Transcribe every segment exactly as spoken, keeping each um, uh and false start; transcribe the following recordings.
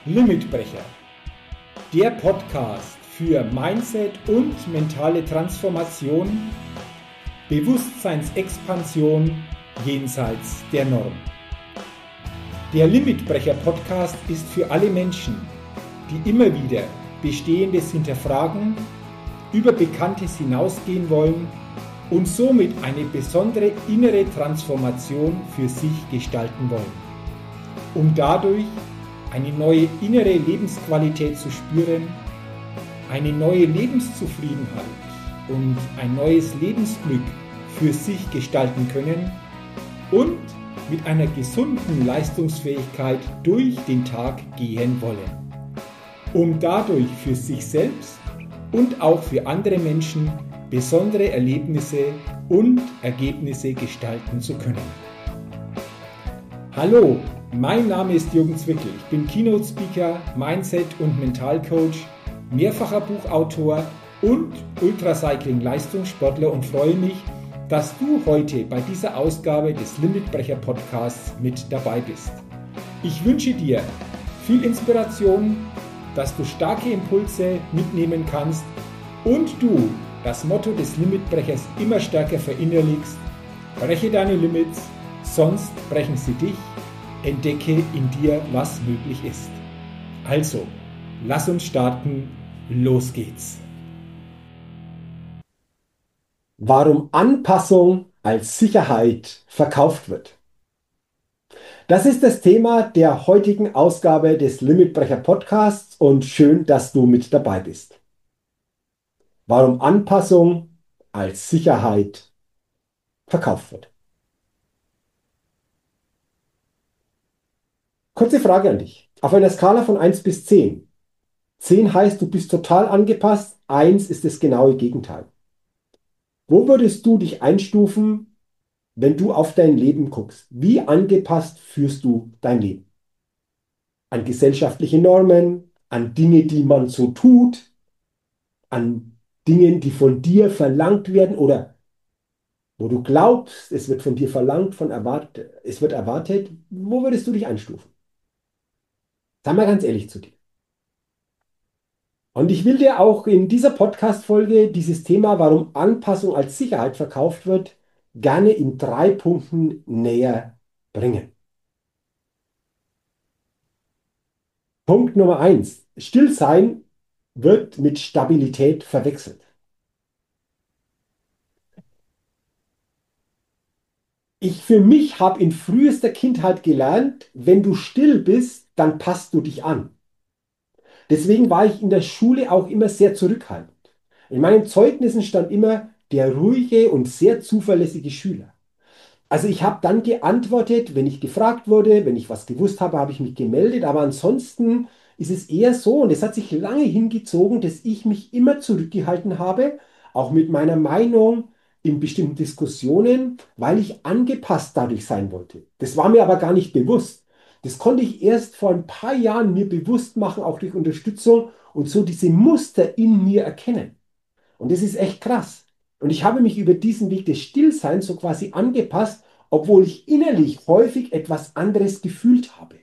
Limitbrecher, der Podcast für Mindset und mentale Transformation, Bewusstseinsexpansion jenseits der Norm. Der Limitbrecher Podcast ist für alle Menschen, die immer wieder Bestehendes hinterfragen, über Bekanntes hinausgehen wollen und somit eine besondere innere Transformation für sich gestalten wollen, um dadurch eine neue innere Lebensqualität zu spüren, eine neue Lebenszufriedenheit und ein neues Lebensglück für sich gestalten können und mit einer gesunden Leistungsfähigkeit durch den Tag gehen wollen, um dadurch für sich selbst und auch für andere Menschen besondere Erlebnisse und Ergebnisse gestalten zu können. Hallo, mein Name ist Jürgen Zwickel. Ich bin Keynote Speaker, Mindset- und Mentalcoach, mehrfacher Buchautor und Ultracycling-Leistungssportler und freue mich, dass du heute bei dieser Ausgabe des Limitbrecher Podcasts mit dabei bist. Ich wünsche dir viel Inspiration, dass du starke Impulse mitnehmen kannst und du das Motto des Limitbrechers immer stärker verinnerlichst: breche deine Limits, sonst brechen sie dich. Entdecke in dir, was möglich ist. Also, lass uns starten. Los geht's. Warum Anpassung als Sicherheit verkauft wird. Das ist das Thema der heutigen Ausgabe des Limitbrecher Podcasts und schön, dass du mit dabei bist. Warum Anpassung als Sicherheit verkauft wird. Kurze Frage an dich. Auf einer Skala von eins bis zehn. zehn heißt, du bist total angepasst, eins ist das genaue Gegenteil. Wo würdest du dich einstufen, wenn du auf dein Leben guckst? Wie angepasst führst du dein Leben? An gesellschaftliche Normen, an Dinge, die man so tut, an Dingen, die von dir verlangt werden oder wo du glaubst, es wird von dir verlangt, von erwart es wird erwartet. Wo würdest du dich einstufen? Sei mal ganz ehrlich zu dir. Und ich will dir auch in dieser Podcast-Folge dieses Thema, warum Anpassung als Sicherheit verkauft wird, gerne in drei Punkten näher bringen. Punkt Nummer eins. Stillsein wird mit Stabilität verwechselt. Ich für mich habe in frühester Kindheit gelernt, wenn du still bist, dann passt du dich an. Deswegen war ich in der Schule auch immer sehr zurückhaltend. In meinen Zeugnissen stand immer der ruhige und sehr zuverlässige Schüler. Also ich habe dann geantwortet, wenn ich gefragt wurde, wenn ich was gewusst habe, habe ich mich gemeldet, aber ansonsten ist es eher so, und es hat sich lange hingezogen, dass ich mich immer zurückgehalten habe, auch mit meiner Meinung in bestimmten Diskussionen, weil ich angepasst dadurch sein wollte. Das war mir aber gar nicht bewusst. Das konnte ich erst vor ein paar Jahren mir bewusst machen, auch durch Unterstützung und so diese Muster in mir erkennen. Und das ist echt krass. Und ich habe mich über diesen Weg des Stillseins so quasi angepasst, obwohl ich innerlich häufig etwas anderes gefühlt habe.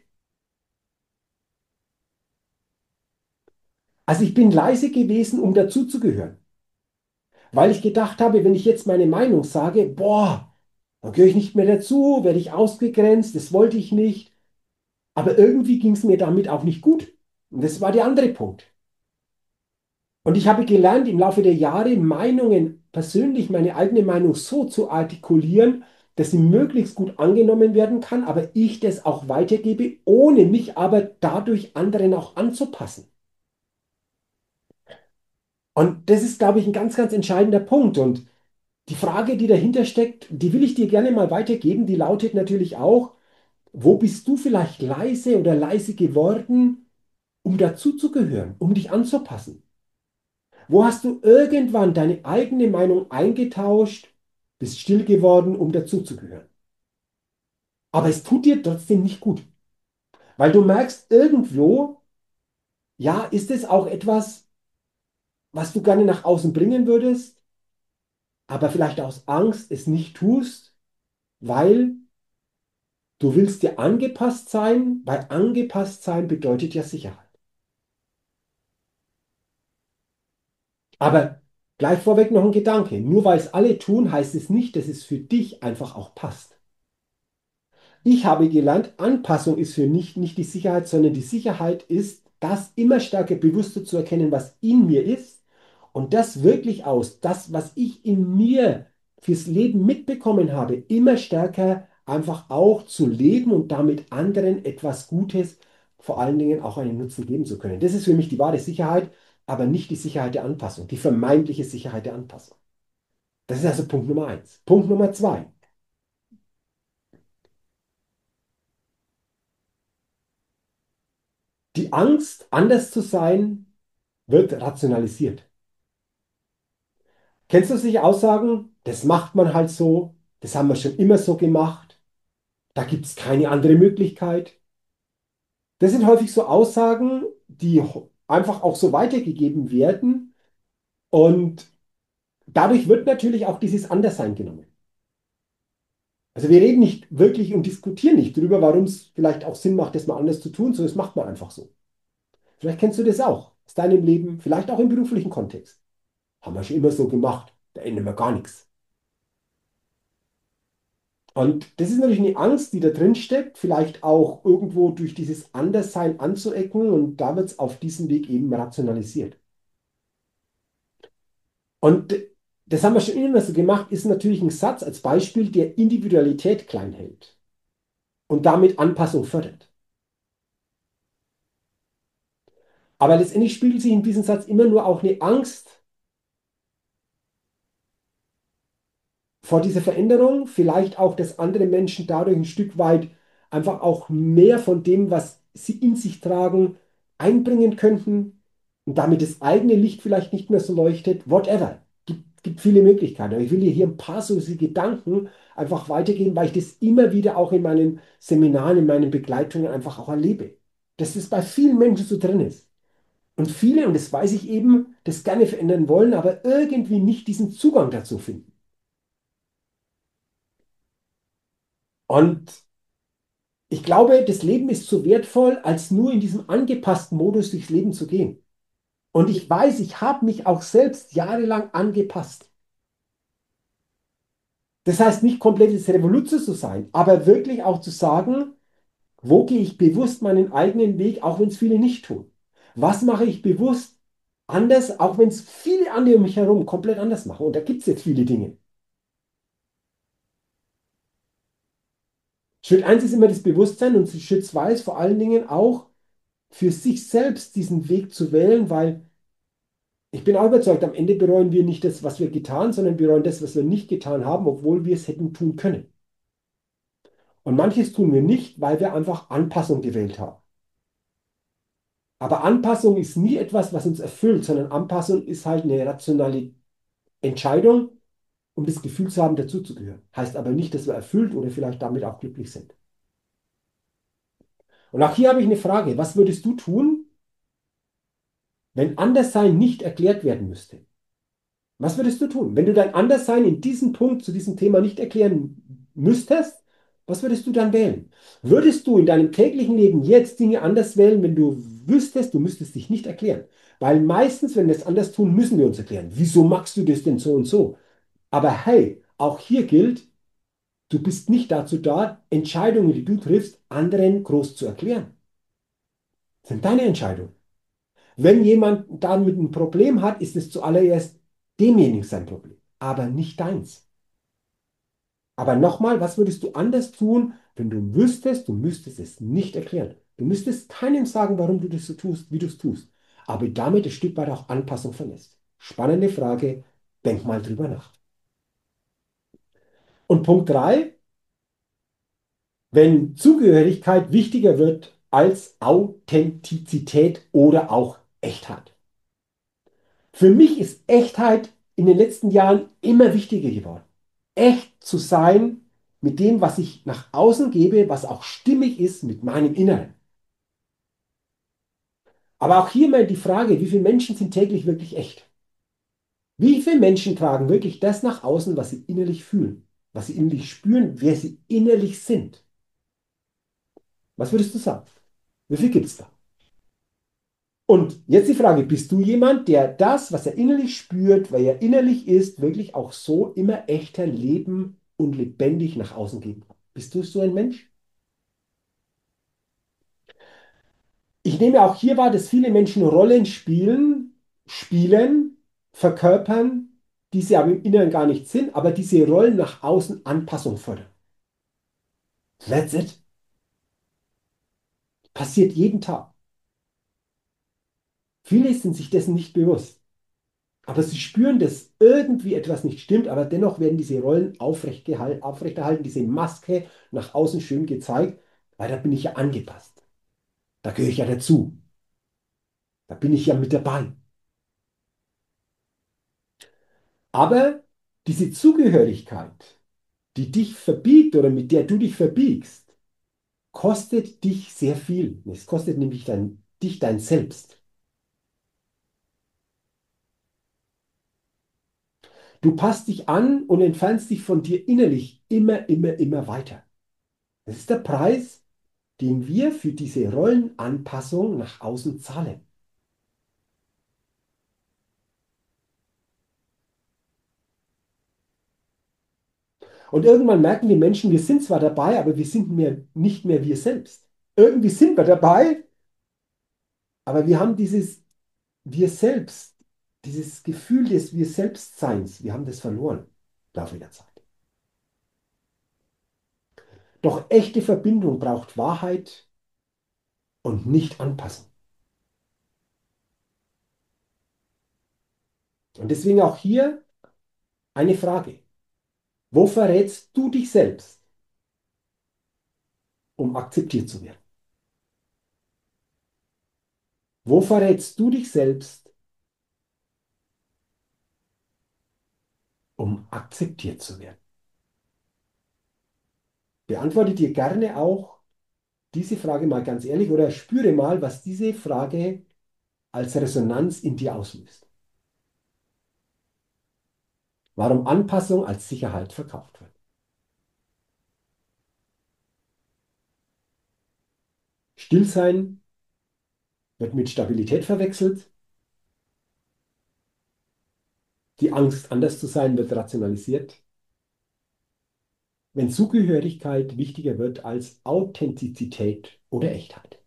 Also ich bin leise gewesen, um dazuzugehören. Weil ich gedacht habe, wenn ich jetzt meine Meinung sage, boah, dann gehöre ich nicht mehr dazu, werde ich ausgegrenzt, das wollte ich nicht. Aber irgendwie ging es mir damit auch nicht gut. Und das war der andere Punkt. Und ich habe gelernt, im Laufe der Jahre Meinungen, persönlich meine eigene Meinung so zu artikulieren, dass sie möglichst gut angenommen werden kann, aber ich das auch weitergebe, ohne mich aber dadurch anderen auch anzupassen. Und das ist, glaube ich, ein ganz, ganz entscheidender Punkt. Und die Frage, die dahinter steckt, die will ich dir gerne mal weitergeben, die lautet natürlich auch: Wo bist du vielleicht leise oder leise geworden, um dazuzugehören, um dich anzupassen? Wo hast du irgendwann deine eigene Meinung eingetauscht, bist still geworden, um dazuzugehören? Aber es tut dir trotzdem nicht gut, weil du merkst irgendwo, ja, ist es auch etwas, was du gerne nach außen bringen würdest, aber vielleicht aus Angst es nicht tust, weil Du willst dir angepasst sein, weil angepasst sein bedeutet ja Sicherheit. Aber gleich vorweg noch ein Gedanke. Nur weil es alle tun, heißt es nicht, dass es für dich einfach auch passt. Ich habe gelernt, Anpassung ist für mich nicht die Sicherheit, sondern die Sicherheit ist, das immer stärker bewusster zu erkennen, was in mir ist und das wirklich aus, das, was ich in mir fürs Leben mitbekommen habe, immer stärker einfach auch zu leben und damit anderen etwas Gutes, vor allen Dingen auch einen Nutzen geben zu können. Das ist für mich die wahre Sicherheit, aber nicht die Sicherheit der Anpassung, die vermeintliche Sicherheit der Anpassung. Das ist also Punkt Nummer eins. Punkt Nummer zwei. Die Angst, anders zu sein, wird rationalisiert. Kennst du solche Aussagen? Das macht man halt so, das haben wir schon immer so gemacht, da gibt es keine andere Möglichkeit. Das sind häufig so Aussagen, die ho- einfach auch so weitergegeben werden und dadurch wird natürlich auch dieses Anderssein genommen. Also wir reden nicht wirklich und diskutieren nicht darüber, warum es vielleicht auch Sinn macht, das mal anders zu tun, sondern das macht man einfach so. Vielleicht kennst du das auch aus deinem Leben, vielleicht auch im beruflichen Kontext. Haben wir schon immer so gemacht, da ändern wir gar nichts. Und das ist natürlich eine Angst, die da drin steckt, vielleicht auch irgendwo durch dieses Anderssein anzuecken und da wird es auf diesem Weg eben rationalisiert. Und das haben wir schon immer so gemacht, ist natürlich ein Satz als Beispiel, der Individualität klein hält und damit Anpassung fördert. Aber letztendlich spiegelt sich in diesem Satz immer nur auch eine Angst vor dieser Veränderung, vielleicht auch, dass andere Menschen dadurch ein Stück weit einfach auch mehr von dem, was sie in sich tragen, einbringen könnten und damit das eigene Licht vielleicht nicht mehr so leuchtet, whatever. Gibt, gibt viele Möglichkeiten. Aber ich will dir hier ein paar so diese Gedanken einfach weitergeben, weil ich das immer wieder auch in meinen Seminaren, in meinen Begleitungen einfach auch erlebe. Dass das bei vielen Menschen so drin ist. Und viele, und das weiß ich eben, das gerne verändern wollen, aber irgendwie nicht diesen Zugang dazu finden. Und ich glaube, das Leben ist zu wertvoll, als nur in diesem angepassten Modus durchs Leben zu gehen. Und ich weiß, ich habe mich auch selbst jahrelang angepasst. Das heißt nicht komplettes Revoluzer zu sein, aber wirklich auch zu sagen, wo gehe ich bewusst meinen eigenen Weg, auch wenn es viele nicht tun. Was mache ich bewusst anders, auch wenn es viele andere um mich herum komplett anders machen. Und da gibt es jetzt viele Dinge. Schritt eins ist immer das Bewusstsein und Schritt zwei ist vor allen Dingen auch für sich selbst diesen Weg zu wählen, weil ich bin auch überzeugt, am Ende bereuen wir nicht das, was wir getan, sondern bereuen das, was wir nicht getan haben, obwohl wir es hätten tun können. Und manches tun wir nicht, weil wir einfach Anpassung gewählt haben. Aber Anpassung ist nie etwas, was uns erfüllt, sondern Anpassung ist halt eine rationale Entscheidung, um das Gefühl zu haben, dazuzugehören. Heißt aber nicht, dass wir erfüllt oder vielleicht damit auch glücklich sind. Und auch hier habe ich eine Frage. Was würdest du tun, wenn Anderssein nicht erklärt werden müsste? Was würdest du tun? Wenn du dein Anderssein in diesem Punkt zu diesem Thema nicht erklären müsstest, was würdest du dann wählen? Würdest du in deinem täglichen Leben jetzt Dinge anders wählen, wenn du wüsstest, du müsstest dich nicht erklären? Weil meistens, wenn wir es anders tun, müssen wir uns erklären. Wieso machst du das denn so und so? Aber hey, auch hier gilt, du bist nicht dazu da, Entscheidungen, die du triffst, anderen groß zu erklären. Das sind deine Entscheidungen. Wenn jemand damit ein Problem hat, ist es zuallererst demjenigen sein Problem, aber nicht deins. Aber nochmal, was würdest du anders tun, wenn du wüsstest, du müsstest es nicht erklären? Du müsstest keinem sagen, warum du das so tust, wie du es tust. Aber damit ein Stück weit auch Anpassung verlässt. Spannende Frage, denk mal drüber nach. Und Punkt drei: Wenn Zugehörigkeit wichtiger wird als Authentizität oder auch Echtheit. Für mich ist Echtheit in den letzten Jahren immer wichtiger geworden. Echt zu sein mit dem, was ich nach außen gebe, was auch stimmig ist mit meinem Inneren. Aber auch hier mal die Frage, wie viele Menschen sind täglich wirklich echt? Wie viele Menschen tragen wirklich das nach außen, was sie innerlich fühlen, was sie innerlich spüren, wer sie innerlich sind? Was würdest du sagen? Wie viel gibt es da? Und jetzt die Frage, bist du jemand, der das, was er innerlich spürt, weil er innerlich ist, wirklich auch so immer echter leben und lebendig nach außen geben kann? Bist du so ein Mensch? Ich nehme auch hier wahr, dass viele Menschen Rollen spielen, spielen, verkörpern, die sie aber im Inneren gar nicht sind, aber diese Rollen nach außen Anpassung fördern. That's it. Passiert jeden Tag. Viele sind sich dessen nicht bewusst. Aber sie spüren, dass irgendwie etwas nicht stimmt, aber dennoch werden diese Rollen aufrecht gehal- aufrechterhalten, diese Maske nach außen schön gezeigt, weil da bin ich ja angepasst. Da gehöre ich ja dazu. Da bin ich ja mit dabei. Aber diese Zugehörigkeit, die dich verbiegt oder mit der du dich verbiegst, kostet dich sehr viel. Es kostet nämlich dein, dich dein Selbst. Du passt dich an und entfernst dich von dir innerlich immer, immer, immer weiter. Das ist der Preis, den wir für diese Rollenanpassung nach außen zahlen. Und irgendwann merken die Menschen, wir sind zwar dabei, aber wir sind mehr, nicht mehr wir selbst. Irgendwie sind wir dabei, aber wir haben dieses Wir selbst, dieses Gefühl des Wir Selbstseins, wir haben das verloren im Laufe der Zeit. Doch echte Verbindung braucht Wahrheit und nicht Anpassung. Und deswegen auch hier eine Frage. Wo verrätst du dich selbst, um akzeptiert zu werden? Wo verrätst du dich selbst, um akzeptiert zu werden? Beantworte dir gerne auch diese Frage mal ganz ehrlich oder spüre mal, was diese Frage als Resonanz in dir auslöst. Warum Anpassung als Sicherheit verkauft wird. Stillsein wird mit Stabilität verwechselt. Die Angst, anders zu sein, wird rationalisiert. Wenn Zugehörigkeit wichtiger wird als Authentizität oder Echtheit.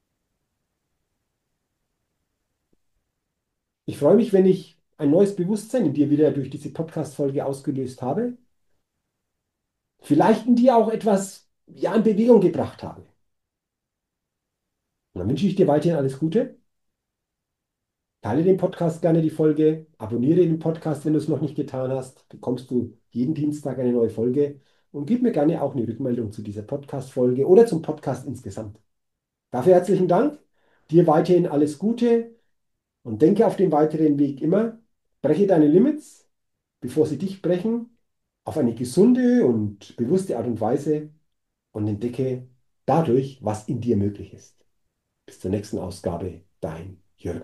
Ich freue mich, wenn ich ein neues Bewusstsein in dir wieder durch diese Podcast-Folge ausgelöst habe. Vielleicht in dir auch etwas, ja, in Bewegung gebracht habe. Und dann wünsche ich dir weiterhin alles Gute. Teile den Podcast gerne, die Folge. Abonniere den Podcast, wenn du es noch nicht getan hast. Bekommst du jeden Dienstag eine neue Folge. Und gib mir gerne auch eine Rückmeldung zu dieser Podcast-Folge oder zum Podcast insgesamt. Dafür herzlichen Dank. Dir weiterhin alles Gute und denke auf dem weiteren Weg immer, breche deine Limits, bevor sie dich brechen, auf eine gesunde und bewusste Art und Weise und entdecke dadurch, was in dir möglich ist. Bis zur nächsten Ausgabe, dein Jürgen.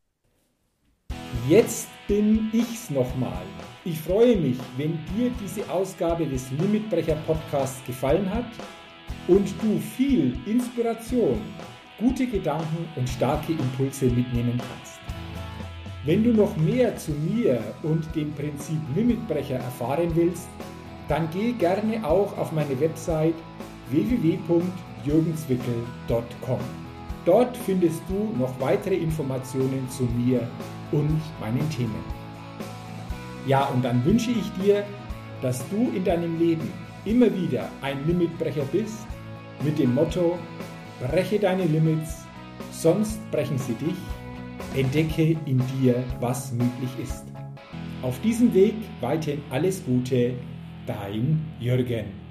Jetzt bin ich's nochmal. Ich freue mich, wenn dir diese Ausgabe des Limitbrecher Podcasts gefallen hat und du viel Inspiration, gute Gedanken und starke Impulse mitnehmen kannst. Wenn du noch mehr zu mir und dem Prinzip Limitbrecher erfahren willst, dann geh gerne auch auf meine Website w w w punkt jürgenswickel punkt com. Dort findest du noch weitere Informationen zu mir und meinen Themen. Ja, und dann wünsche ich dir, dass du in deinem Leben immer wieder ein Limitbrecher bist, mit dem Motto: breche deine Limits, sonst brechen sie dich. Entdecke in dir, was möglich ist. Auf diesem Weg weiterhin alles Gute, dein Jürgen.